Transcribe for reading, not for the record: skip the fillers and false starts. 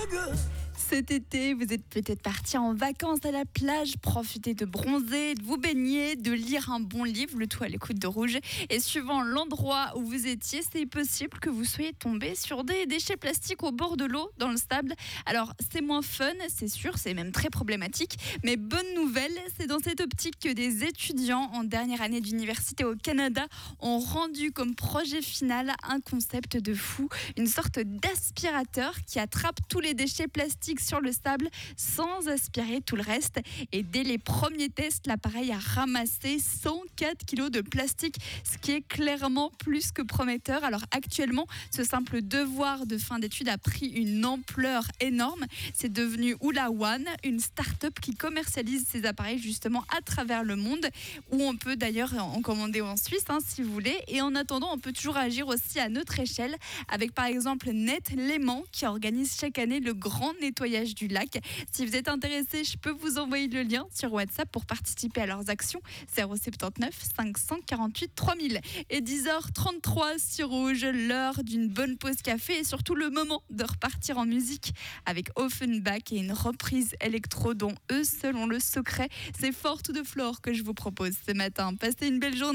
Cet été, vous êtes peut-être parti en vacances à la plage, profiter de bronzer, de vous baigner, de lire un bon livre, le tout à l'écoute de Rouge. Et suivant l'endroit où vous étiez, c'est possible que vous soyez tombé sur des déchets plastiques au bord de l'eau, dans le sable. Alors, c'est moins fun, c'est sûr, c'est même très problématique. Mais bonne nouvelle, c'est dans cette optique que des étudiants en dernière année d'université au Canada ont rendu comme projet final un concept de fou, une sorte d'aspirateur qui attrape tous les déchets plastiques sur le sable sans aspirer tout le reste. Et dès les premiers tests, l'appareil a ramassé 104 kilos de plastique, ce qui est clairement plus que prometteur. Alors actuellement, ce simple devoir de fin d'études a pris une ampleur énorme. C'est devenu Oula One, une start-up qui commercialise ces appareils justement à travers le monde, où on peut d'ailleurs en commander en Suisse si vous voulez. Et en attendant, on peut toujours agir aussi à notre échelle avec par exemple Net Léman qui organise chaque année le grand nettoyage du lac. Si vous êtes intéressé, je peux vous envoyer le lien sur WhatsApp pour participer à leurs actions. 079 548 3000. Et 10h33 sur Rouge, l'heure d'une bonne pause café et surtout le moment de repartir en musique avec Offenbach et une reprise électro dont eux seuls ont le secret. C'est Fort to the Floor que je vous propose ce matin. Passez une belle journée.